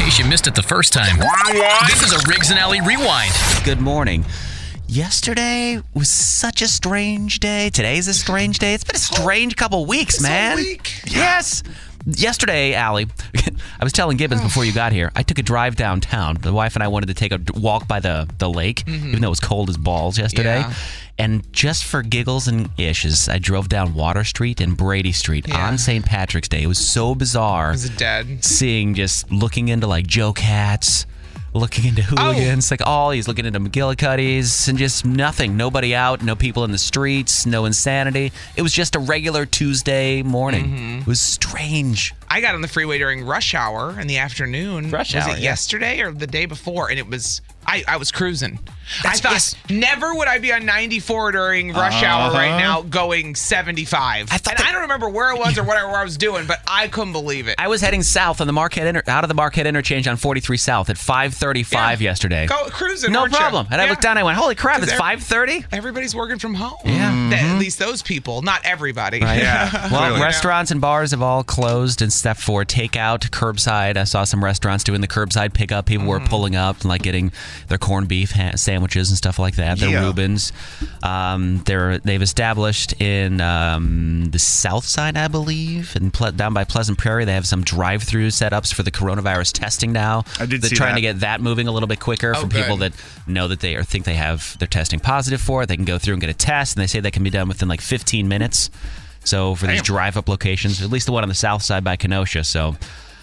case you missed it the first time. This is a Riggs and Alley Rewind. Good morning. Yesterday was such a strange day. Today's a strange day. It's been a strange couple weeks, man. A week. Yes. Yesterday, Allie, I was telling Gibbons before you got here, I took a drive downtown. The wife and I wanted to take a walk by the lake, even though it was cold as balls yesterday. Yeah. And just for giggles and issues, I drove down Water Street and Brady Street on St. Patrick's Day. It was so bizarre. Was it dead? Looking into like Joe Cats, looking into hooligans, he's looking into McGillicuddy's, and just nothing. Nobody out, no people in the streets, no insanity. It was just a regular Tuesday morning. It was strange. I got on the freeway during rush hour in the afternoon. Rush was hour, it yeah. yesterday or the day before? And it was, I was cruising. I thought, never would I be on 94 during rush hour right now going 75. I don't remember where it was or where I was doing, but I couldn't believe it. I was heading south on the out of the Marquette interchange on 43 South at 5:35 yesterday. Go cruising, No weren't you? problem. And I looked down and I went, holy crap, it's 5:30? Everybody's working from home. Yeah. At least those people, not everybody. Right. Yeah. Well, Clearly. restaurants and bars have all closed except for takeout, curbside. I saw some restaurants doing the curbside pickup. People were pulling up and like getting their corned beef sandwiches and stuff like that. Their Reubens. They've established in the south side, I believe, and down by Pleasant Prairie. They have some drive-through setups for the coronavirus testing now. I did They're see trying that. to get that moving a little bit quicker for people that know that they or think they're testing positive for it. They can go through and get a test, and they say that can be done within like 15 minutes. So for these drive-up locations, at least the one on the south side by Kenosha. So,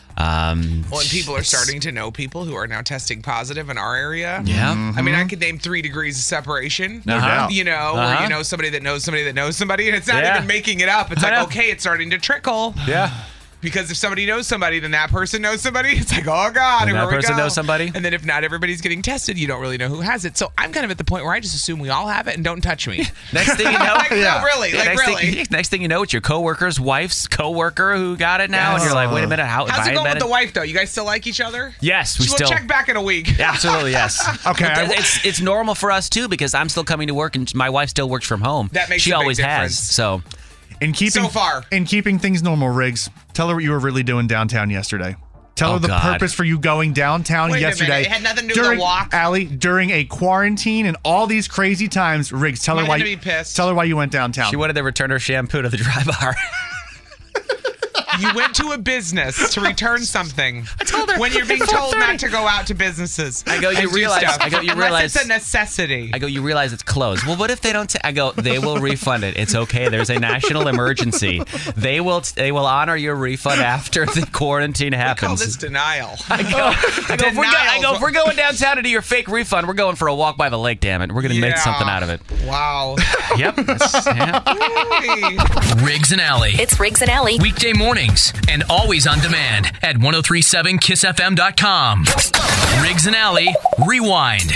and people are starting to know people who are now testing positive in our area. Yeah. I mean, I could name 3 degrees of separation. No doubt. You know, where you know somebody that knows somebody that knows somebody, and it's not even making it up. It's like, okay, it's starting to trickle. Yeah. Because if somebody knows somebody, then that person knows somebody. It's like, oh God, And here that we person go. knows somebody. And then if not everybody's getting tested, you don't really know who has it. So I'm kind of at the point where I just assume we all have it and don't touch me. Next thing you know, No, really, next thing you know, it's your coworker's wife's coworker who got it now, and you're like, wait a minute, How's it going with the wife though? You guys still like each other? Yes, we We'll still check back in a week. Absolutely, yes. Okay. It's normal for us too because I'm still coming to work and my wife still works from home. That makes she a big always difference. has. So So far. In keeping things normal, Riggs, tell her what you were really doing downtown yesterday. Tell her the purpose for you going downtown Wait a yesterday. minute, it had nothing to do with the walk? Allie, during a quarantine and all these crazy times, Riggs, tell her Might why have to be pissed. Tell her why you went downtown. she wanted to return her shampoo to the dry bar. You went to a business to return something. I told her when you're being told not to go out to businesses. I go, you and do realize- stuff. I go, you Unless realize- it's a necessity. I go, you realize it's closed. Well, what if they don't? I go, they will refund it. It's okay. There's a national emergency. They will honor your refund after the quarantine Call happens. this denial. I go, if we're going downtown to do your fake refund, we're going for a walk by the lake, damn it. We're going to make something out of it. Wow. Yep. Riggs and Alley. It's Riggs and Alley. Weekday mornings and always on demand at 1037kissfm.com. Riggs and Alley Rewind.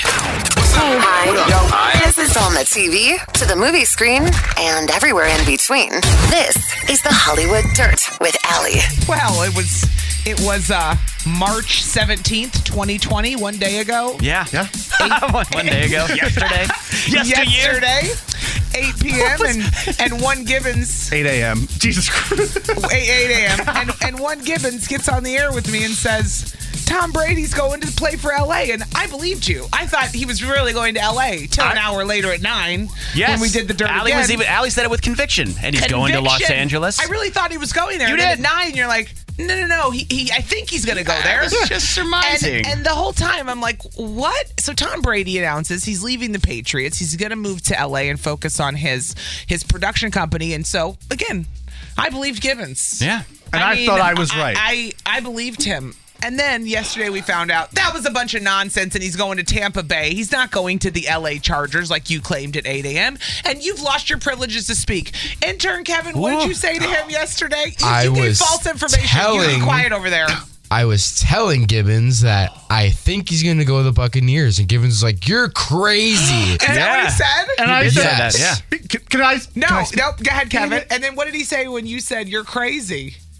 Hi. This is on the TV, to the movie screen, and everywhere in between. This is the Hollywood Dirt with Alley. Well, it was March 17th, 2020, one day ago. Yeah. One day ago. Yesterday. Yesterday, 8 p.m. and one Gibbons 8 a.m. Jesus Christ. 8 a.m. and one Gibbons gets on the air with me and says, Tom Brady's going to play for L.A. And I believed you. I thought he was really going to L.A. till an hour later at 9 when we did the dirt Allie again. Allie said it with conviction, and he's going to Los Angeles. I really thought he was going there. You And then did. at 9, you're like, no. I think he's going to go there. was just surmising. And the whole time, I'm like, what? So Tom Brady announces he's leaving the Patriots. He's going to move to L.A. and focus on his production company. And so, again, I believed Gibbons. Yeah. And I thought I was right. I believed him. And then yesterday we found out that was a bunch of nonsense and he's going to Tampa Bay. He's not going to the LA Chargers like you claimed at 8 a.m. And you've lost your privileges to speak. Intern Kevin, what did you say to him yesterday? You gave false information. You were quiet over there. I was telling Gibbons that I think he's going to go to the Buccaneers. And Gibbons was like, you're crazy. Is that what he said? And I did say said that, yeah. Can I? No, go ahead, Kevin. And then what did he say when you said you're crazy?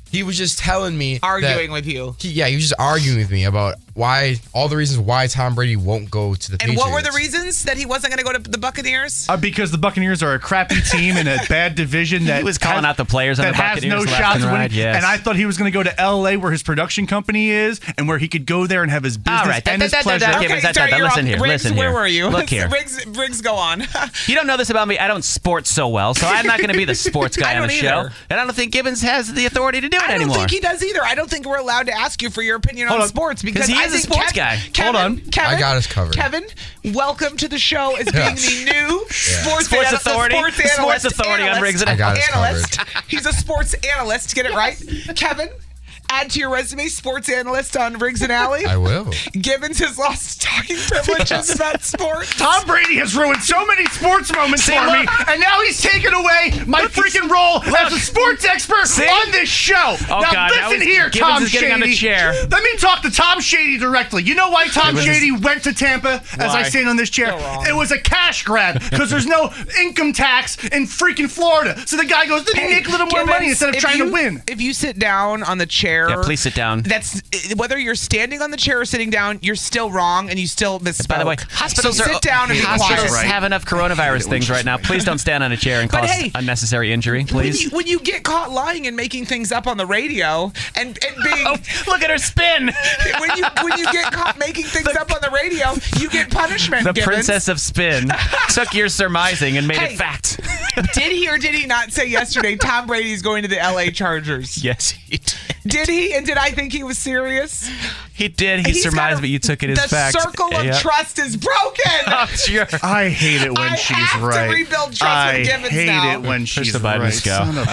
he was just telling me Arguing with you. He was just arguing with me about all the reasons why Tom Brady won't go to the Patriots. And what were the reasons that he wasn't going to go to the Buccaneers? Because the Buccaneers are a crappy team in a bad division that he was calling out the players on the Buccaneers has no left shots and right, winning. yes. And I thought he was going to go to L.A. where his production company is and where he could go there and have his business All right. and his pleasure. Listen here. Riggs, Listen here. where were you? Look here. Riggs, go on. You don't know this about me. I don't sports so well, so I'm not going to be the sports guy on the show. And I don't think Gibbons has the authority to do it anymore. I don't think he does either. I don't think we're allowed to ask you for your opinion on sports because he is a sports guy. Hold on. Kevin, I got us covered. Kevin, welcome to the show as being the new sports authority. Sports authority on Riggs and I got us analyst. covered. He's a sports analyst. Get it right, Kevin. Add to your resume, sports analyst on Riggs and Alley. I will. Gibbons has lost talking privileges about sports. Tom Brady has ruined so many sports moments for me, and now he's taken away my freaking role as a sports expert on this show. Oh, now God, listen here, Gibbons Tom is getting on the Shady. chair. Let me talk to Tom Shady directly. You know why Tom Shady went to Tampa as I stand on this chair? It was a cash grab because there's no income tax in freaking Florida. So the guy goes, let me make a little more money instead of trying to win. If you sit down on the chair... Yeah, please sit down. That's whether you're standing on the chair or sitting down, you're still wrong and you still misspoke. By the way, hospitals sit down and be hospitals quiet. have enough coronavirus things right now. Please don't stand on a chair and cause unnecessary injury, please. When you get caught lying and making things up on the radio and being look at her spin. when you get caught making things up on the radio, you get punishment. The Gibbons. Princess of Spin took your surmising and made it fact. Did he or did he not say yesterday Tom Brady's going to the LA Chargers? Yes, he did. Did he? And did I think he was serious? He did. He surmised, but you took it as fact. The circle of trust is broken. Oh, sure. I hate it when she's right. I have to rebuild trust with Gibbons I hate now. it when she's the right. Bidens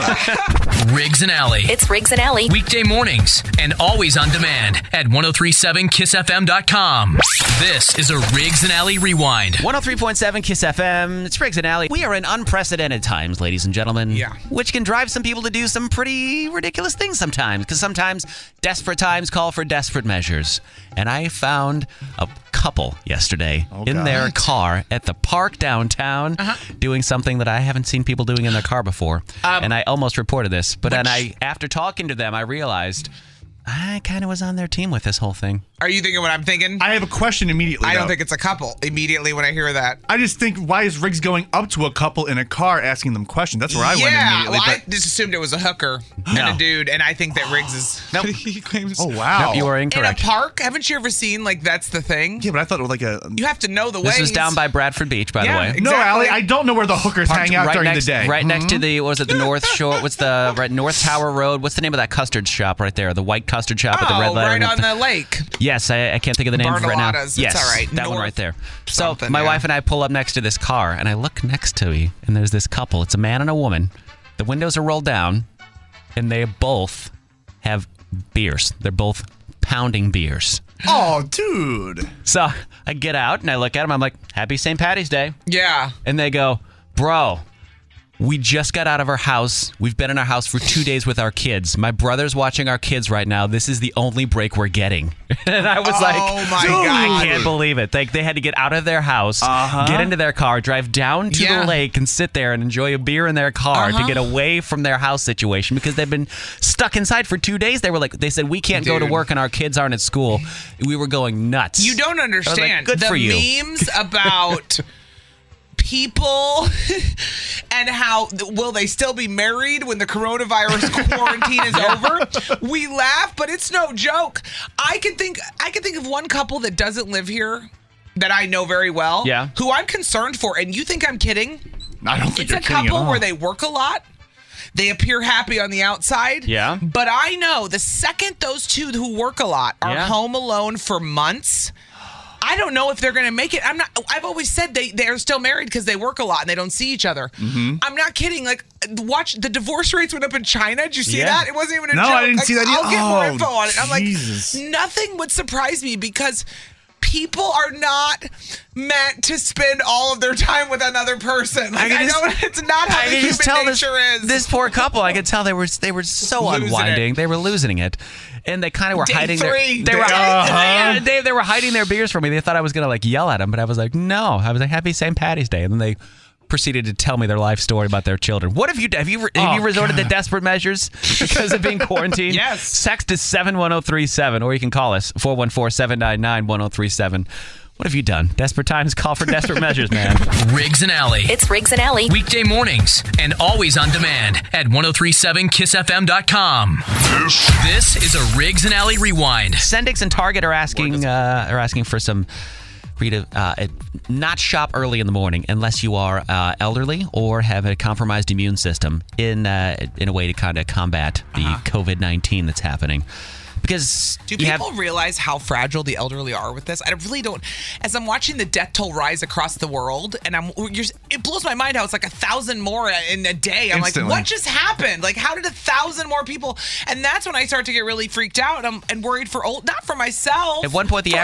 go. Riggs and Alley. It's Riggs and Alley. Weekday mornings and always on demand at 1037kissfm.com. This is a Riggs and Alley Rewind. 103.7 Kiss FM. It's Riggs and Alley. We are in unprecedented times, ladies and gentlemen. Yeah. Which can drive some people to do some pretty ridiculous things sometimes, because sometimes desperate times call for desperate measures. And I found a couple yesterday in their car at the park downtown doing something that I haven't seen people doing in their car before. And I almost reported this, but then after talking to them, I realized I kind of was on their team with this whole thing. Are you thinking what I'm thinking? I have a question immediately. I don't think it's a couple immediately when I hear that. I just think, why is Riggs going up to a couple in a car asking them questions? That's where I went immediately. Well, I just assumed it was a hooker and a dude, and I think that Riggs is... Nope. He claims... Oh, wow. Nope, you are In incorrect. a park? Haven't you ever seen, like, that's the thing? Yeah, but I thought it was like a... You have to know the ways. This was down by Bradford Beach, by the way. Exactly. No, Allie, I don't know where the hookers Parked hang out during next, the day. Right next to the, what was it, the North Shore? What's the, North Tower Road? What's the name of that custard shop right there? The white custard shop at the Red Letter. Right on the lake. Yes, I can't think of the name right now. Bartolotta's. Yes, It's all right. that one right there. So something, my yeah. wife and I pull up next to this car, and I look next to me, and there's this couple. It's a man and a woman. The windows are rolled down, and they both have beers. They're both pounding beers. Oh, dude. So I get out, and I look at them. I'm like, happy St. Patty's Day. Yeah. And they go, bro, we just got out of our house. We've been in our house for 2 days with our kids. My brother's watching our kids right now. This is the only break we're getting. And I was like, oh my dude, God. I can't believe it. They had to get out of their house, get into their car, drive down to the lake and sit there and enjoy a beer in their car to get away from their house situation because they've been stuck inside for 2 days. They said, we can't go to work and our kids aren't at school. We were going nuts. You don't understand. Good the for you. memes about people and how will they still be married when the coronavirus quarantine is over? We laugh, but it's no joke. I can think of one couple that doesn't live here that I know very well. Yeah. Who I'm concerned for, and you think I'm kidding? I don't think It's you're a kidding at couple all. where they work a lot. They appear happy on the outside. Yeah. But I know the second those two who work a lot are home alone for months, I don't know if they're going to make it. I've always said they're still married because they work a lot and they don't see each other. Mm-hmm. I'm not kidding. Like, watch, the divorce rates went up in China. Did you see that? It wasn't even a joke. I didn't see that either. I'll get more info on it. I'm Jesus. like, nothing would surprise me because people are not meant to spend all of their time with another person. Like, it's not how the human nature is. This poor couple, I could tell they were so Losing unwinding. it. They were losing it. And they kind of were Day hiding three. they were hiding their beers from me. They thought I was going to like yell at them, but I was like, no. I was like, happy St. Patty's Day. And then they proceeded to tell me their life story about their children. What have you done? Have you resorted to desperate measures because of being quarantined? Yes. Text is 71037, or you can call us 414-799-1037. What have you done? Desperate times call for desperate measures, man. Riggs and Alley. It's Riggs and Alley. Weekday mornings and always on demand at 1037kissfm.com. This is a Riggs and Alley Rewind. Sendix and Target are asking for some for you to not shop early in the morning unless you are elderly or have a compromised immune system in a way to kind of combat the COVID-19 that's happening. Because do people realize how fragile the elderly are with this? I really don't. As I'm watching the death toll rise across the world, and it blows my mind how it's like 1,000 more in a day. I'm Instantly. like, what just happened? Like, how did 1,000 more people? And that's when I start to get really freaked out and worried for not for myself. At one point, the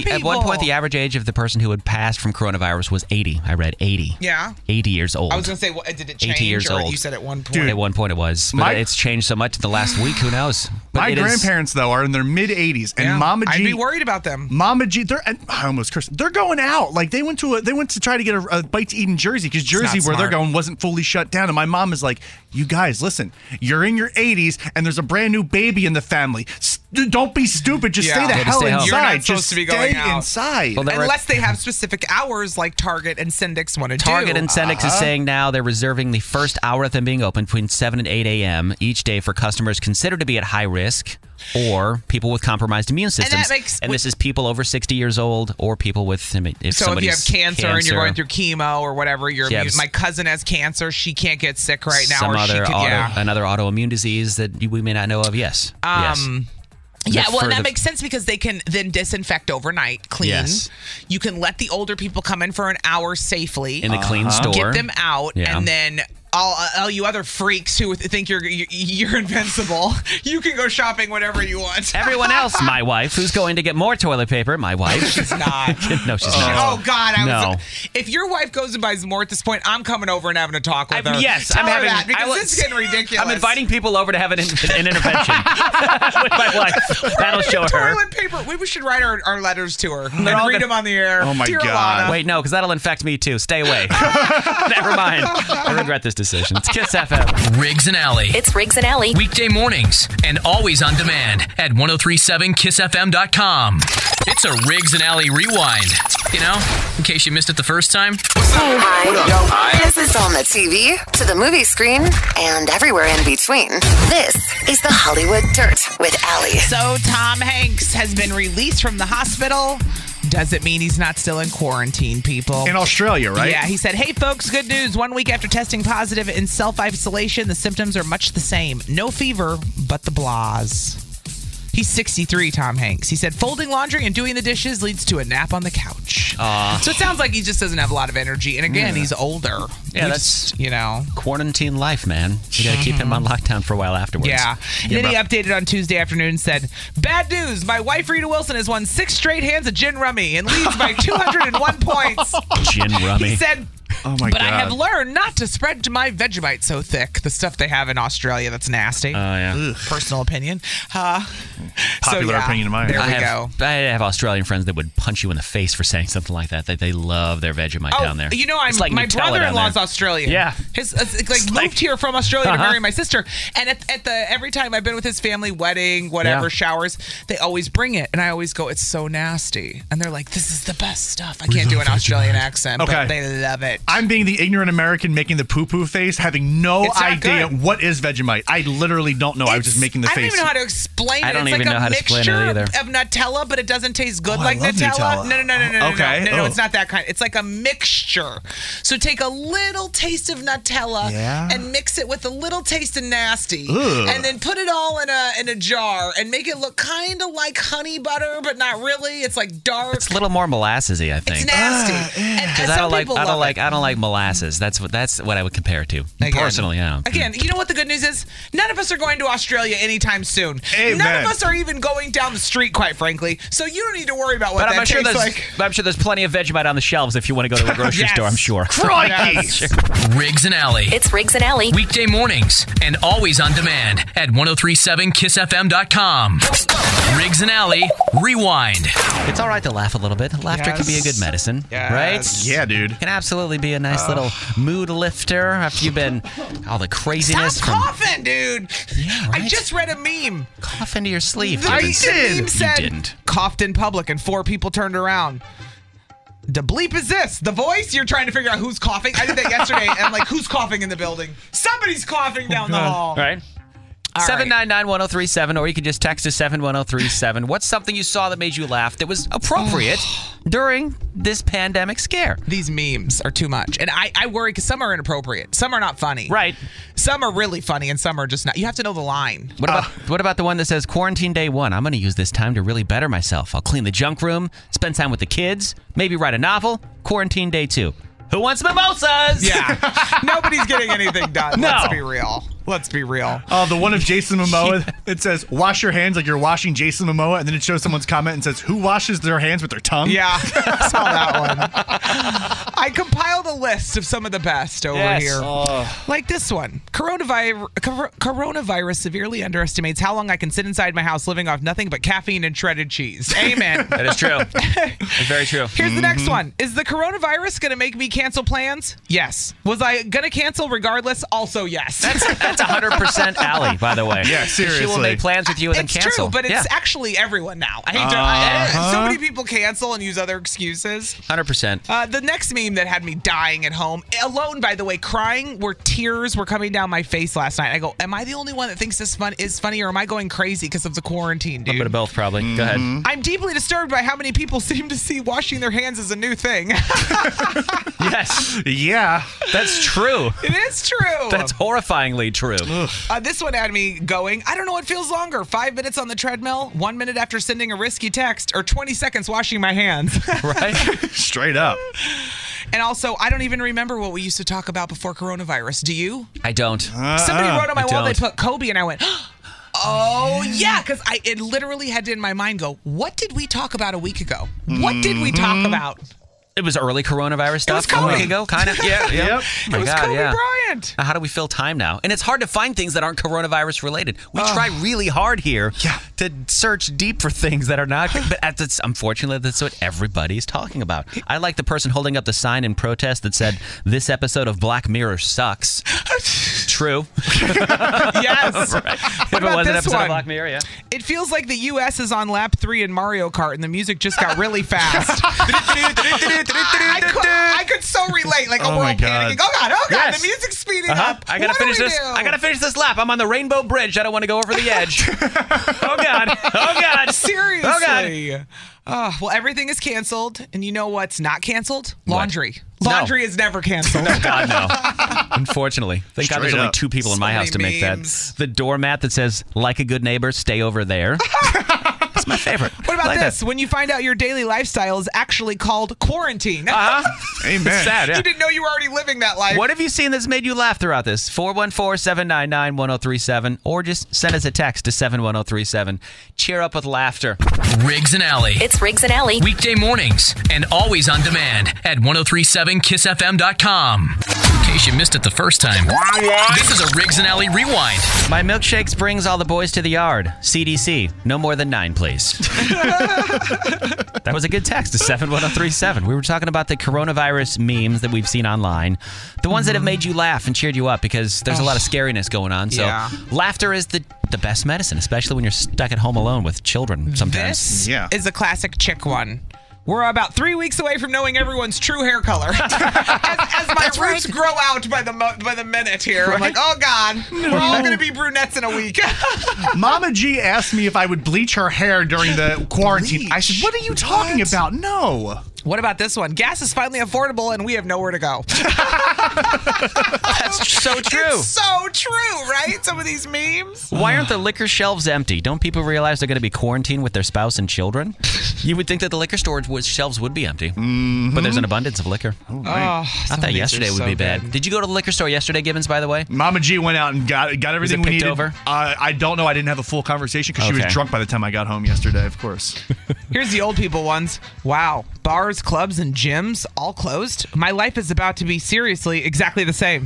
average age of the person who had passed from coronavirus was 80. I read 80. Yeah. 80 years old. I was gonna say, did it change? 80 years or old. You said at one point. Dude, at one point it was, but it's changed so much in the last week. Who knows? But My grandparents, though, are in their mid-80s, and Mama G. I'd be worried about them. Mama G, I almost cursed. They're going out. Like they went to try to get a bite to eat in Jersey because Jersey, where they're going, wasn't fully shut down. And my mom is like, "You guys, listen. You're in your 80s, and there's a brand new baby in the family. Don't be stupid. Just stay the hell inside. You're not Just supposed to be going out. inside. Well, unless they have specific hours like Target and Sendix want to do. Target and Sendix is saying now they're reserving the first hour of them being open between 7 and 8 a.m. each day for customers considered to be at high risk or people with compromised immune systems. And this is people over 60 years old or people with if you have cancer and you're going through chemo or whatever, my cousin has cancer. She can't get sick right now. Another autoimmune disease that we may not know of. Yes. And that makes sense because they can then disinfect overnight, clean. Yes. You can let the older people come in for an hour safely. In the clean store. Get them out, and then all you other freaks who think you're invincible, you can go shopping whenever you want. Everyone else, my wife, who's going to get more toilet paper, my wife. She's not. No, she's not. Oh, God. If your wife goes and buys more at this point, I'm coming over and having a talk with her. Yes, Tell I'm her having that because this is getting ridiculous. I'm inviting people over to have an intervention with my wife. That'll show her. Toilet paper. We should write our letters to her and read them on the air. Oh, my Dear God. Lana. Wait, no, because that'll infect me, too. Stay away. Never mind. I regret this decision. It's Kiss FM. Riggs and Alley. It's Riggs and Alley. Weekday mornings and always on demand at 1037kissfm.com. It's a Riggs and Alley Rewind. In case you missed it the first time. Hi. This is on the TV, to the movie screen, and everywhere in between. This is the Hollywood Dirt with Alley. So Tom Hanks has been released from the hospital. Does it mean he's not still in quarantine, people? In Australia, right? Yeah, he said, "Hey, folks, good news. 1 week after testing positive in self-isolation, the symptoms are much the same. No fever, but the blahs." He's 63, Tom Hanks. He said, "Folding laundry and doing the dishes leads to a nap on the couch." So it sounds like he just doesn't have a lot of energy. And again, he's older. Yeah, that's quarantine life, man. You got to keep him on lockdown for a while afterwards. Yeah. And then he updated on Tuesday afternoon and said, "Bad news. My wife, Rita Wilson, has won 6 straight hands of gin rummy and leads by 201 points. Gin rummy. He said, "Oh my but God. I have learned not to spread my Vegemite so thick." The stuff they have in Australia that's nasty. Oh, yeah. Personal opinion. Popular opinion of mine. There we go. I have Australian friends that would punch you in the face for saying something like that. They love their Vegemite down there. My brother-in-law's Australian. Yeah. Moved here from Australia to marry my sister. And every time I've been with his family, wedding, whatever, showers, they always bring it. And I always go, "It's so nasty." And they're like, "This is the best stuff." I can't do an Australian accent, but they love it. I'm being the ignorant American making the poo-poo face, having no idea good. what is Vegemite. I literally don't know. I was just making the face. I don't even know how to explain it. I don't even know how to explain it either. Of Nutella, but it doesn't taste good like I love Nutella. Nutella. No, Okay. it's not that kind. It's like a mixture. So take a little taste of Nutella and mix it with a little taste of nasty, and then put it all in a jar and make it look kind of like honey butter, but not really. It's like dark. It's a little more molassesy, I think. It's nasty. Because I don't like molasses. That's what I would compare it to. Personally, yeah. Again, you know what the good news is? None of us are going to Australia anytime soon. Amen. None of us are even going down the street, quite frankly. So you don't need to worry about what that tastes like. But I'm sure there's plenty of Vegemite on the shelves if you want to go to the grocery store, I'm sure. Crikey! Riggs and Alley. It's Riggs and Alley. Weekday mornings and always on demand at 1037kissfm.com. Riggs and Alley Rewind. It's all right to laugh a little bit. Laughter can be a good medicine, right? Yeah, dude. Can absolutely be be a nice little mood lifter after you've been all the craziness. Stop coughing, dude. Yeah, right? I just read a meme. Cough into your sleeve. The meme said, You didn't. coughed in public and 4 people turned around. The bleep is this? The voice? You're trying to figure out who's coughing? I did that yesterday, and I'm like, who's coughing in the building? Somebody's coughing down the hall. Right. 799-1037, or you can just text to 71037. What's something you saw that made you laugh that was appropriate during this pandemic scare? These memes are too much. And I worry because some are inappropriate. Some are not funny. Right. Some are really funny and some are just not. You have to know the line. What about the one that says, quarantine day 1, I'm going to use this time to really better myself. I'll clean the junk room, spend time with the kids, maybe write a novel. Quarantine day 2. Who wants mimosas? Yeah. Nobody's getting anything done. No. Let's be real. Let's be real. Oh, the one of Jason Momoa. It says, wash your hands like you're washing Jason Momoa. And then it shows someone's comment and says, who washes their hands with their tongue? Yeah, I saw that one. I compiled a list of some of the best over here. Like this one. Coronavirus severely underestimates how long I can sit inside my house living off nothing but caffeine and shredded cheese. Amen. That is true. It's very true. Here's the next one. Is the coronavirus going to make me cancel plans? Yes. Was I going to cancel regardless? Also yes. That's 100% Allie, by the way. Yeah, seriously. She will make plans with you and then It's cancel. true, but it's actually everyone now. I hate to. So many people cancel and use other excuses. 100%. The next meme that had me dying at home, alone, by the way, crying, where tears were coming down my face last night. I go, am I the only one that thinks this is funny, or am I going crazy because of the quarantine, dude? A little bit of both, probably. Go ahead. I'm deeply disturbed by how many people seem to see washing their hands as a new thing. Yes. Yeah. That's true. It is true. That's horrifyingly true. This one had me going, I don't know what feels longer, 5 minutes on the treadmill, 1 minute after sending a risky text, or 20 seconds washing my hands. Right? Straight up. And also, I don't even remember what we used to talk about before coronavirus. Do you? I don't. Somebody wrote on my wall, they don't. put Kobe, and I went, oh, yeah, because it literally had to, in my mind, go, what did we talk about a week ago? What did we talk about? It was early coronavirus stuff was Kobe. a week ago, kind of. Yeah. Yep. Oh my It was God, Kobe yeah. Bryant. How do we fill time now? And it's hard to find things that aren't coronavirus related. We try really hard here to search deep for things that are not. But unfortunately, that's what everybody's talking about. I like the person holding up the sign in protest that said, "This episode of Black Mirror sucks." True. Yes. Right. What If it about was an this episode one? of Black Mirror, yeah. It feels like the U.S. is on lap 3 in Mario Kart, and the music just got really fast. I could so relate. Like, we're all my God. panicking. Oh God! Yes. The music's speeding up. I gotta What do finish we this. do? I gotta finish this lap. I'm on the Rainbow Bridge. I don't want to go over the edge. Oh God. Oh God. Seriously. Oh God. Well, everything is canceled, and you know what's not canceled? What? Laundry. No. Laundry is never canceled. God, no. Unfortunately. Thank God there's Straight only up. 2 people in my So house to many make memes. that. The doormat that says, like a good neighbor, stay over there. That's my favorite. What about I like this? that. When you find out your daily lifestyle is actually called quarantine. Amen. It's sad, yeah. You didn't know you were already living that life. What have you seen that's made you laugh throughout this? 414-799-1037, or just send us a text to 71037. Cheer up with laughter. Riggs and Alley. It's Riggs and Alley. Weekday mornings and always on demand at 1037kissfm.com. In case you missed it the first time, this is a Riggs and Alley rewind. My milkshakes brings all the boys to the yard. CDC, no more than 9, please. That was a good text to 71037. We were talking about the coronavirus memes that we've seen online. The ones that have made you laugh and cheered you up because there's a lot of scariness going on. So Yeah. laughter is the best medicine, especially when you're stuck at home alone with children sometimes. This Yeah. is a classic chick one. We're about 3 weeks away from knowing everyone's true hair color. as my roots grow out by the minute here, I'm like, oh God, we're all going to be brunettes in a week. Mama G asked me if I would bleach her hair during the quarantine. Bleach? I said, what are you talking about? No. What about this one? Gas is finally affordable and we have nowhere to go. That's so true. It's so true, right? Some of these memes. Why aren't the liquor shelves empty? Don't people realize they're going to be quarantined with their spouse and children? You would think that the liquor store shelves would be empty, but there's an abundance of liquor. I thought yesterday would be bad. Did you go to the liquor store yesterday, Gibbons, by the way? Mama G went out and got everything we picked needed. over? I don't know. I didn't have a full conversation because she was Okay. drunk by the time I got home yesterday, of course. Here's the old people ones. Wow. Bars, clubs, and gyms all closed. My life is about to be seriously exactly the same.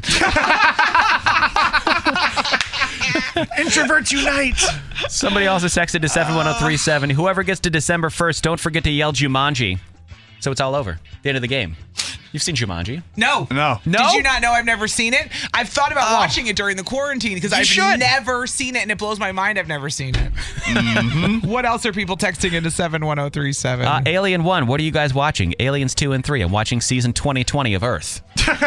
Introverts unite. Somebody also texted to 71037. Whoever gets to December 1st, don't forget to yell Jumanji. So it's all over. The end of the game. You've seen Jumanji? No. No. Did you not know I've never seen it? I've thought about watching it during the quarantine because I've never seen it, and it blows my mind I've never seen it. Mm-hmm. What else are people texting into 71037? Alien 1, what are you guys watching? Aliens 2 and 3. I'm watching season 2020 of Earth.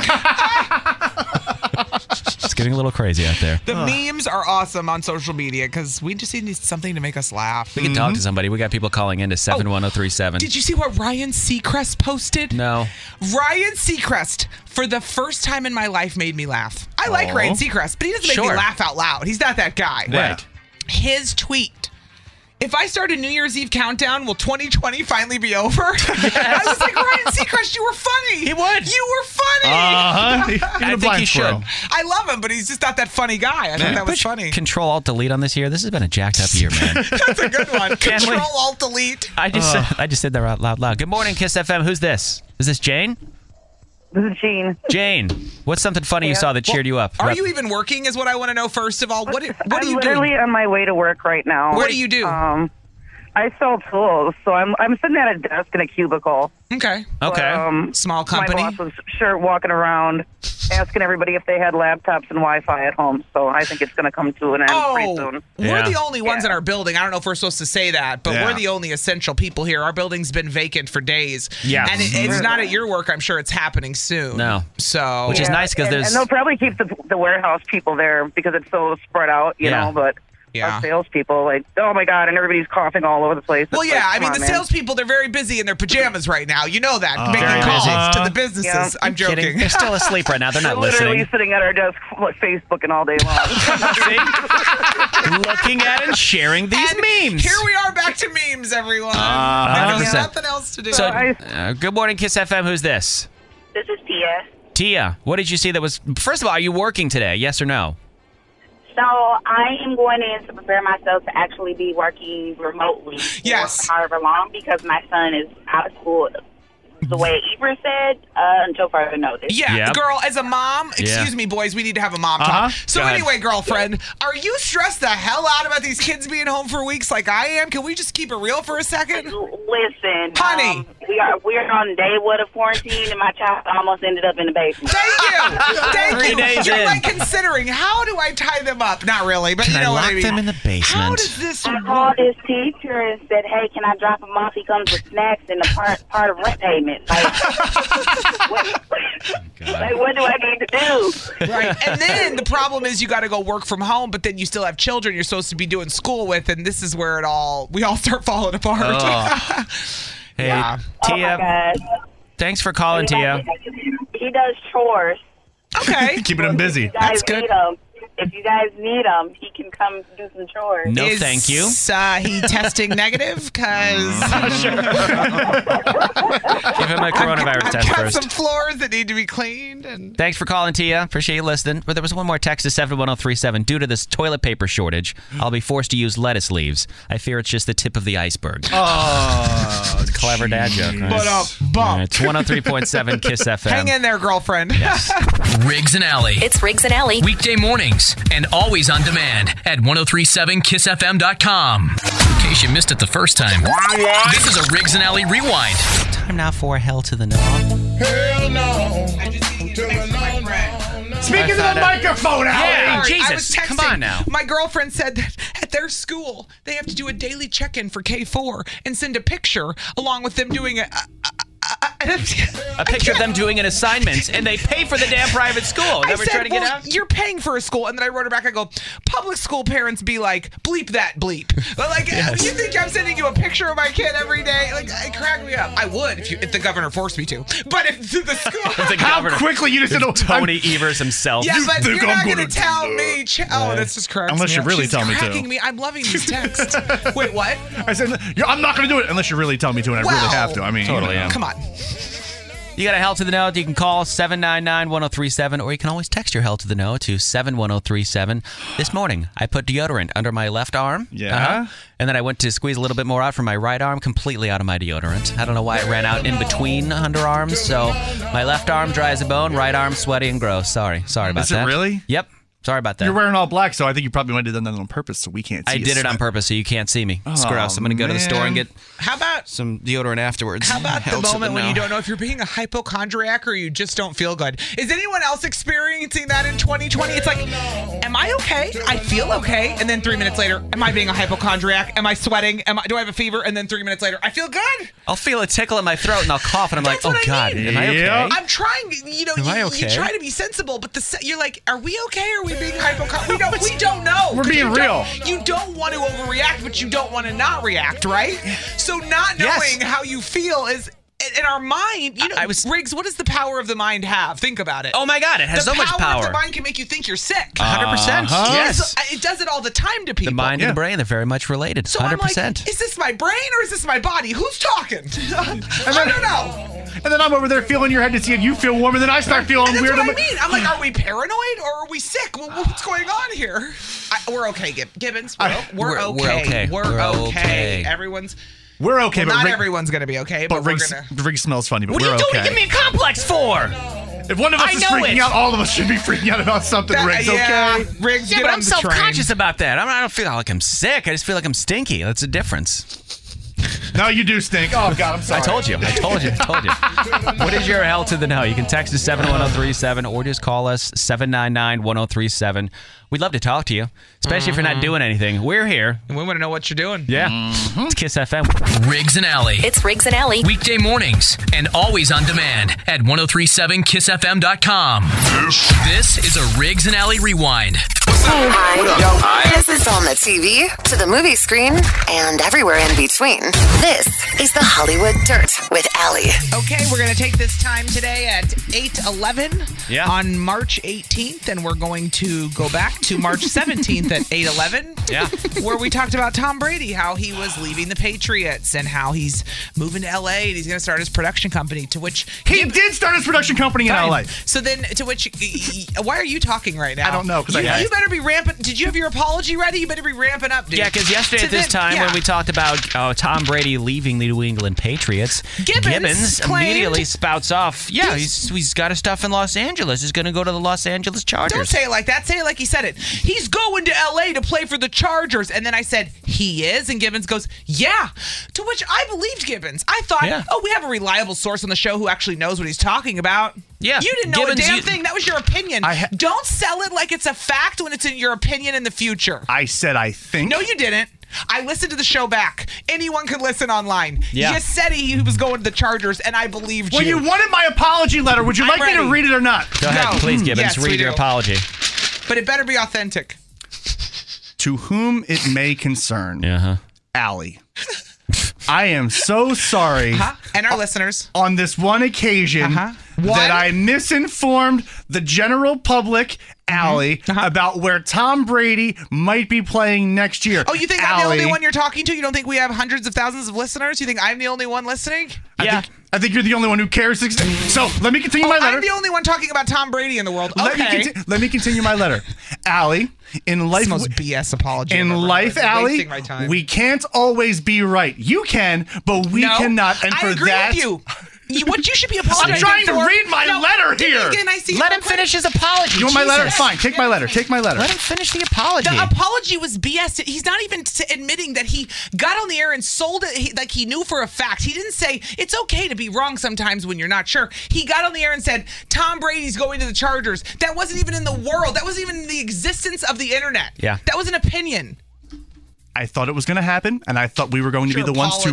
It's getting a little crazy out there. The memes are awesome on social media because we just need something to make us laugh. We can talk to somebody. We got people calling into 71037. Did you see what Ryan Seacrest posted? No. Ryan Seacrest, for the first time in my life, made me laugh. I like Ryan Seacrest, but he doesn't make me laugh out loud. He's not that guy. Right. His tweet. If I start a New Year's Eve countdown, will 2020 finally be over? I was like, Ryan Seacrest, you were funny. He would. You were funny. I think he should. I love him, but he's just not that funny guy. I thought that was funny. Control-Alt-Delete on this year. This has been a jacked up year, man. That's a good one. Control-Alt-Delete. I just said that out loud. Good morning, Kiss FM. Who's this? Is this Jane? This is Jane. Jane, what's something funny you saw that cheered you up? Are you even working is what I want to know, first of all. What are you doing? I'm literally on my way to work right now. What do you do? I sell tools, so I'm sitting at a desk in a cubicle. Okay. But, small company. My boss was walking around asking everybody if they had laptops and Wi-Fi at home, so I think it's going to come to an end pretty soon. We're the only ones in our building. I don't know if we're supposed to say that, but we're the only essential people here. Our building's been vacant for days. Yeah. And it's not at your work. I'm sure it's happening soon. No. So. Which is nice because there's... And they'll probably keep the warehouse people there because it's so spread out, you know, but... Our salespeople, like, oh my God, and everybody's coughing all over the place. Well, yeah, I mean, the salespeople, they're very busy in their pajamas right now. You know that. Making calls to the businesses. Yeah. I'm joking. Kidding. They're still asleep right now. They're not listening. Literally sitting at our desk, Facebooking all day long. Looking at and sharing these memes. Here we are back to memes, everyone. There's nothing else to do. So, good morning, Kiss FM. Who's this? This is Tia. Tia, what did you see that was... First of all, are you working today? Yes or no? So I am going in to prepare myself to actually be working remotely for however long because my son is out of school. The way Eber said, until further notice. Yeah, girl, as a mom, excuse me, boys, we need to have a mom talk. So anyway, girlfriend, are you stressed the hell out about these kids being home for weeks like I am? Can we just keep it real for a second? Listen, honey. We're on day one of quarantine, and my child almost ended up in the basement. Thank you. Thank 3 you. days You're in. like considering, how do I tie them up? Not really, but Can you know I what lock I mean. them in the basement? How does this I called his teacher and said, hey, can I drop him off? He comes with snacks and the part of rent payment. Like, what do I need to do? Right. And then the problem is you got to go work from home, but then you still have children you're supposed to be doing school with, and this is where we all start falling apart. Hey, Tia, thanks for calling, Tia. He does chores. Okay. Keeping him busy. That's good. If you guys need him, he can come do some chores. No, thank you. Is he testing negative? Because Give him a coronavirus test I've got first. some floors that need to be cleaned. And Thanks for calling, Tia. Appreciate you listening. But there was one more text to 71037. Due to this toilet paper shortage, I'll be forced to use lettuce leaves. I fear it's just the tip of the iceberg. Oh, it's a clever dad joke. Right? But It's 103.7 Kiss FM. Hang in there, girlfriend. Yes. Riggs and Alley. It's Riggs and Alley. Weekday mornings and always on demand at 1037kissfm.com. In case you missed it the first time, this is a Riggs and Alley rewind. Time now for Hell to the No. Hell no. Speaking of the microphone, Allie. Sorry, Jesus, I was texting. come on now. My girlfriend said that at their school, they have to do a daily check-in for K4 and send a picture along with them doing a picture of them doing an assignment, and they pay for the damn private school. Is that what I we're said, trying to get well, out? you're paying for a school. And then I wrote her back, I go, public school parents be like, bleep that bleep. But like, you think I'm sending you a picture of my kid every day? Like, it cracked me up. I would if the governor forced me to. But if the school... How quickly you just said, Tony Evers himself. Yeah, but think you're I'm not going gonna to tell me. That's just cracks Unless me you up. really She's tell me to. cracking me. I'm loving these texts. Wait, what? I said, I'm not going to do it unless you really tell me to, and I really have to. I mean, Totally, yeah. Come on. You got a Hell to the No, you can call 799-1037, or you can always text your Hell to the No to 71037. This morning, I put deodorant under my left arm. Yeah. And then I went to squeeze a little bit more out from my right arm, completely out of my deodorant. I don't know why it ran out in between underarms, so my left arm dry as a bone, right arm sweaty and gross. Sorry about that. Is it really? Yep. Sorry about that. You're wearing all black, so I think you probably might have done that on purpose, so we can't see I did it on purpose, so you can't see me. Screw us. I'm going to go to the store and get some deodorant afterwards. How about the moment when you don't know if you're being a hypochondriac or you just don't feel good? Is anyone else experiencing that in 2020? It's like, am I okay? I feel okay. And then 3 minutes later, am I being a hypochondriac? Am I sweating? Do I have a fever? And then 3 minutes later, I feel good. I'll feel a tickle in my throat and I'll cough and I'm like, oh God, am I okay? I'm trying, am I okay? You try to be sensible, but you're like, are we okay? Or are we being hypochondriac? We don't know. We're being real. You don't want to overreact, but you don't want to not react, right? So not knowing how you feel is in our mind. Riggs, what does the power of the mind have? Think about it. Oh my God, it has so much power. The power of the mind can make you think you're sick. 100%. Yes. It does it all the time to people. The mind and the brain, they're very much related. 100%. So I'm like, is this my brain or is this my body? Who's talking? I don't know. And then I'm over there feeling your head to see if you feel warmer. Then I start feeling weird. That's what I mean. I'm like, are we paranoid or are we sick? What's going on here? We're okay, Gibbons. We're okay. We're okay. We're okay, but not everyone's going to be okay. But Riggs smells funny, but what we're okay. What are you giving me a complex for? If one of us is freaking out, all of us should be freaking out about something, Riggs, okay? Riggs, but I'm self-conscious about that. I don't feel like I'm sick. I just feel like I'm stinky. That's the difference. No, you do stink. Oh, God, I'm sorry. I told you. What is your hell to the no? You can text us 71037 or just call us 799-1037. We'd love to talk to you, especially if you're not doing anything. We're here. And we want to know what you're doing. Yeah. It's Kiss FM. Riggs and Alley. It's Riggs and Alley. Weekday mornings and always on demand at 1037kissfm.com. This is a Riggs and Alley Rewind. Hi. This is on the TV, to the movie screen, and everywhere in between. This is the Hollywood Dirt with Alley. Okay, we're going to take this time today at 8:11 on March 18th, and we're going to go back to March 17th at 8:11, where we talked about Tom Brady, how he was leaving the Patriots and how he's moving to LA and he's going to start his production company, to which he did start his production company in LA. So then, to which, why are you talking right now? I don't know, because you better be ramping. Did you have your apology ready? You better be ramping up, dude. Yeah, because yesterday at this time when we talked about Tom Brady leaving the New England Patriots, Gibbons immediately spouts off. Yeah, he's got his stuff in Los Angeles. He's going to go to the Los Angeles Chargers. Don't say it like that. Say it like he said it. He's going to LA to play for the Chargers. And then I said, he is? And Gibbons goes, yeah. To which I believed Gibbons. I thought, we have a reliable source on the show who actually knows what he's talking about. Yeah. You didn't know a damn thing. That was your opinion. Don't sell it like it's a fact when it's in your opinion in the future. I said I think. No, you didn't. I listened to the show back. Anyone could listen online. Yeah. You said he was going to the Chargers, and I believed you. Well, you wanted my apology letter. Would you like me to read it or not? Go ahead, please, Gibbons. Read your apology. But it better be authentic. To whom it may concern, Alley. I am so sorry. And our listeners. On this one occasion that I misinformed the general public, Alley, about where Tom Brady might be playing next year. Oh, you think I'm the only one you're talking to? You don't think we have hundreds of thousands of listeners? You think I'm the only one listening? I think you're the only one who cares. So let me continue my letter. I'm the only one talking about Tom Brady in the world. Let me continue my letter. Alley, in life, this is the most BS apology. In life, Alley, we can't always be right. You can, but we cannot. And for that, with you. What you should be apologizing I'm trying to read my letter here. Let him finish his apology. You want my letter? Fine. Take my letter. Take my letter. Let him finish the apology. The apology was BS. He's not even admitting that he got on the air and sold it like he knew for a fact. He didn't say it's okay to be wrong sometimes when you're not sure. He got on the air and said Tom Brady's going to the Chargers. That wasn't even in the world. That wasn't even in the existence of the internet. Yeah. That was an opinion. I thought it was going to happen, and I thought we were going to be the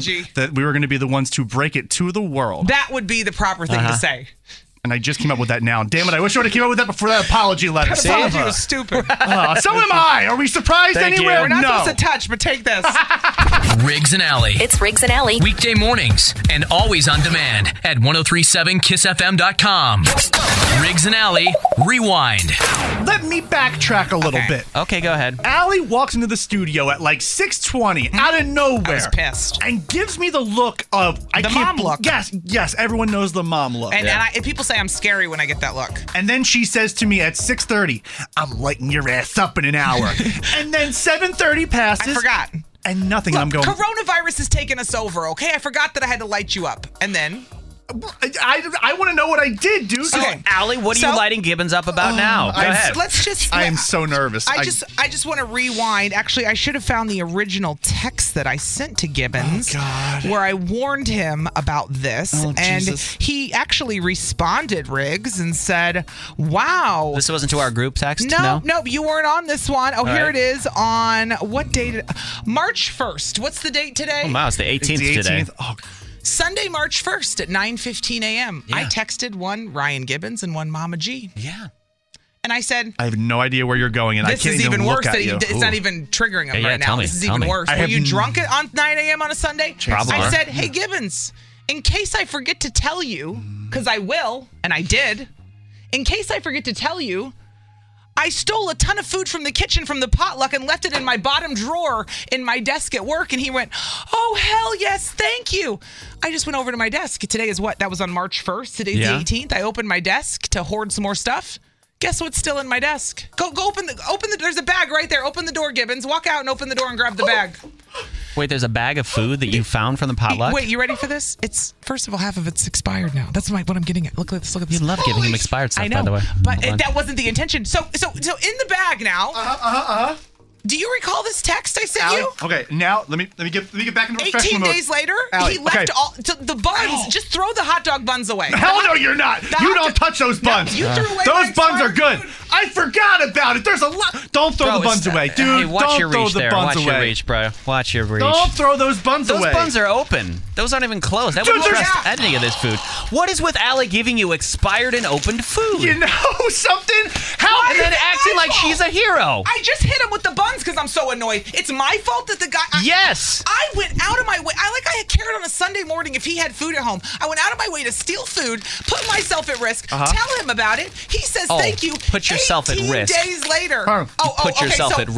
ones to break it to the world. That would be the proper thing to say. And I just came up with that now. Damn it, I wish I would have came up with that before that apology letter. That apology was stupid. So am I. Are we surprised anywhere? We're not supposed to touch, but take this. Riggs and Alley. It's Riggs and Alley. Weekday mornings and always on demand at 1037kissfm.com. Riggs and Alley Rewind. Let me backtrack a little bit. Okay, go ahead. Alley walks into the studio at like 6:20 out of nowhere. I was pissed. And gives me the look of the mom look. Yes, everyone knows the mom look. And people say I'm scary when I get that look. And then she says to me at 6:30, I'm lighting your ass up in an hour. And then 7:30 passes. I forgot. And nothing. Look, I'm going. Coronavirus has taken us over, okay? I forgot that I had to light you up. And then I want to know what I did, dude. So, Allie, what are you lighting Gibbons up about now? Go ahead. I am so nervous. I just want to rewind. Actually, I should have found the original text that I sent to Gibbons, where I warned him about this, and he actually responded, Riggs, and said, "Wow." This wasn't to our group text. No, you weren't on this one. Oh, here it is. On what date? March 1st. What's the date today? Oh, wow, it's the 18th today. Oh. Sunday, March 1st at 9:15 a.m. Yeah. I texted one Ryan Gibbons and one Mama G. Yeah. And I said, I have no idea where you're going, and I can't even look at you. It's not even triggering him right now. Tell me, this is even worse. Were you drunk on 9 a.m. on a Sunday? Probably. I said, hey, Gibbons, in case I forget to tell you, because I will, and I did, in case I forget to tell you, I stole a ton of food from the kitchen from the potluck and left it in my bottom drawer in my desk at work. And he went, oh, hell yes, thank you. I just went over to my desk. Today is what? That was on March 1st. Today's the 18th. I opened my desk to hoard some more stuff. Guess what's still in my desk? Go open the there's a bag right there. Open the door, Gibbons. Walk out and open the door and grab the bag. Wait, there's a bag of food that you found from the potluck? Wait, you ready for this? It's, first of all, half of it's expired now. That's what I'm getting at. Look at this. You love giving him expired stuff, I know, by the way. But that wasn't the intention. So in the bag now. Do you recall this text I sent you? Okay, now let me get back into professional mode. 18 days later, he left all the buns. Just throw the hot dog buns away. Hell no, you're not. You don't touch those buns. You threw away those buns are good. I forgot about it. There's a lot. Don't throw the buns away, dude. Hey, watch your don't reach throw there. the buns Watch away. your reach, bro. Watch your reach. Don't throw those buns away. Those buns are open. Those aren't even closed. That wouldn't trust any of this food. What is with Allie giving you expired and opened food? You know something? And then acting like she's a hero. I just hit him with the buns because I'm so annoyed. It's my fault that the guy. Yes. I went out of my way. I had carrot on a Sunday morning if he had food at home. I went out of my way to steal food, put myself at risk, tell him about it. He says thank you. Put yourself at risk. 18 days later. Put yourself at risk.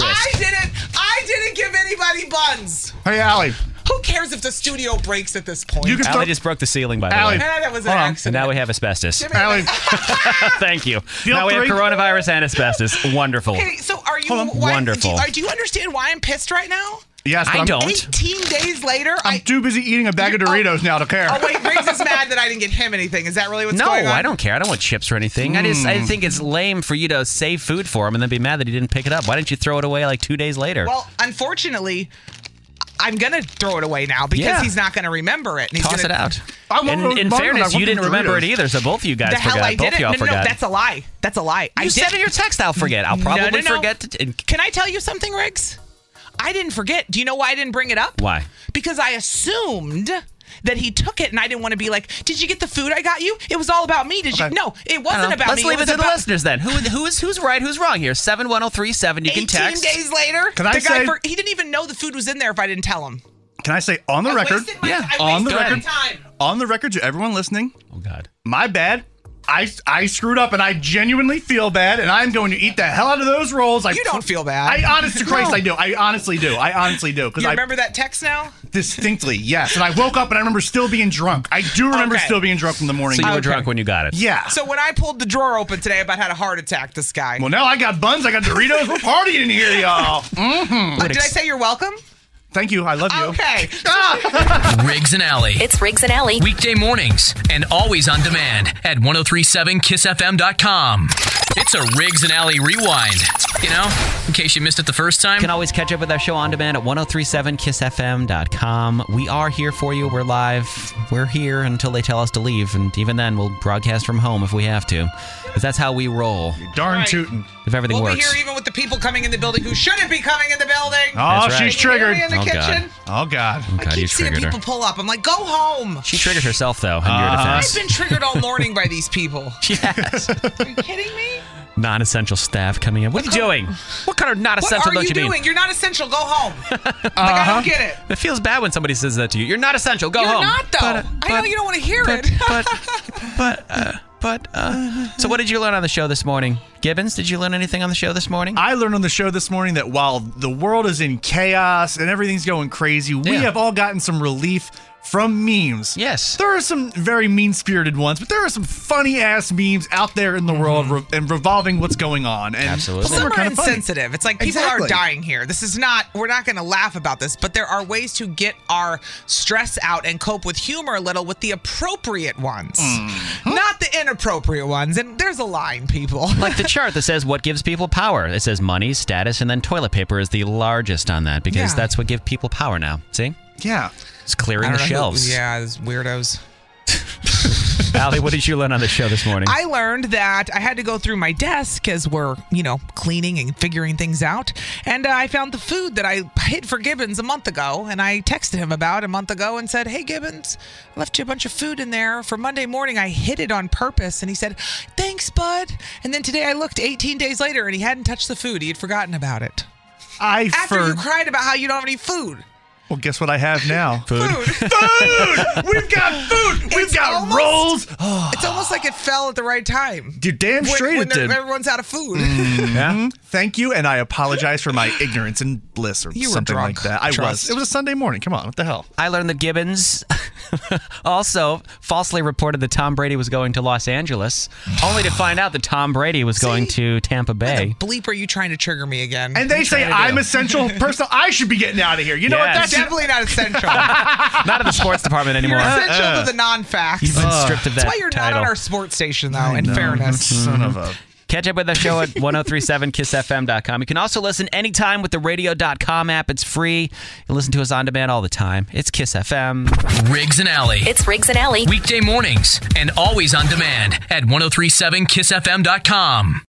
I didn't give anybody buns. Hey, Allie. Who cares if the studio breaks at this point? Allie just broke the ceiling, by the way. That was an accident. And now we have asbestos. Allie. Thank you. Now we have coronavirus and asbestos. Wonderful. Hey, so are you wonderful? Do you understand why I'm pissed right now? Yes, I don't. 18 days later, I'm too busy eating a bag of Doritos now to care. Oh wait, Riggs is mad that I didn't get him anything. Is that really what's going on? No, I don't care. I don't want chips or anything. I think it's lame for you to save food for him and then be mad that he didn't pick it up. Why didn't you throw it away like 2 days later? Well, unfortunately, I'm going to throw it away now because he's not going to remember it. And Toss it out. In fairness, you didn't remember it either, so both of you guys forgot. The hell I didn't. Both y'all forgot. No, that's a lie. That's a lie. You said in your text, I'll forget. I'll probably forget. Can I tell you something, Riggs? I didn't forget. Do you know why I didn't bring it up? Why? Because I assumed that he took it, and I didn't want to be like, did you get the food I got you? It was all about me. Did you? No, it wasn't about me. Let's leave it to the listeners then. Who's right, who's wrong here? 71037, you can text. 18 days later, he didn't even know the food was in there if I didn't tell him. Can I say on the record? On the record to everyone listening. Oh, God. My bad. I screwed up, and I genuinely feel bad, and I'm going to eat the hell out of those rolls. You don't feel bad. I honest to Christ, I do. I honestly do. You remember that text now? Distinctly, yes. And I woke up, and I remember still being drunk. I do remember still being drunk from the morning. So you were drunk when you got it? Yeah. So when I pulled the drawer open today, I about had a heart attack, this guy. Well, now I got buns. I got Doritos. We're partying in here, y'all. Mm-hmm. Did I say you're welcome? Thank you. I love you. Okay. Riggs and Allie. It's Riggs and Allie. Weekday mornings and always on demand at 1037kissfm.com. It's a Riggs and Allie rewind. You know, in case you missed it the first time. You can always catch up with our show on demand at 1037kissfm.com. We are here for you. We're live. We're here until they tell us to leave. And even then, we'll broadcast from home if we have to. Because that's how we roll. You're darn tootin'. If everything works. We'll be here even with the people coming in the building who shouldn't be coming in the building. Oh, she's triggered. In the kitchen. Oh, God. Oh, God, I keep seeing people pull up. I'm like, go home. She triggered herself, though, in your defense. I've been triggered all morning by these people. Yes. Are you kidding me? Non-essential staff coming in. What are you doing? What kind of not essential don't you mean? What are you doing? You're not essential. Go home. I don't get it. It feels bad when somebody says that to you. You're not essential. Go home. You're not, though. I know you don't want to hear it. But, so what did you learn on the show this morning? Gibbons, did you learn anything on the show this morning? I learned on the show this morning that while the world is in chaos and everything's going crazy, we have all gotten some relief from memes. Yes. There are some very mean-spirited ones, but there are some funny-ass memes out there in the world and revolving what's going on. And absolutely. Some are insensitive. It's like people are dying here. This is not, we're not going to laugh about this, but there are ways to get our stress out and cope with humor a little with the appropriate ones. Not the inappropriate ones. And there's a line, people. Like the chart that says what gives people power. It says money, status, and then toilet paper is the largest on that because that's what gives people power now. See? Yeah. It's clearing the shelves. Those weirdos. Allie, what did you learn on the show this morning? I learned that I had to go through my desk as we're, cleaning and figuring things out. And I found the food that I hid for Gibbons a month ago. And I texted him about a month ago and said, hey, Gibbons, I left you a bunch of food in there for Monday morning. I hid it on purpose. And he said, thanks, bud. And then today I looked 18 days later and he hadn't touched the food. He had forgotten about it. After you cried about how you don't have any food. Well, guess what I have now? Food. We've got food! We've got rolls! It's almost like it fell at the right time. You're damn straight it did. Everyone's out of food. Yeah. Thank you, and I apologize for my ignorance and bliss or something like that. I was. It was a Sunday morning. Come on, what the hell? I learned that Gibbons also falsely reported that Tom Brady was going to Los Angeles, only to find out that Tom Brady was going to Tampa Bay. What the bleep are you trying to trigger me again? And they say I'm essential personnel. I should be getting out of here. You know what? That's definitely not essential. Not in the sports department anymore. You're essential to the non-facts. You've been stripped of that That's why you're title. not on our sports station, though, in fairness. Son of a... Catch up with the show at 1037kissfm.com. You can also listen anytime with the radio.com app. It's free. You listen to us on demand all the time. It's Kiss FM. Riggs and Alley. It's Riggs and Alley. Weekday mornings and always on demand at 1037kissfm.com.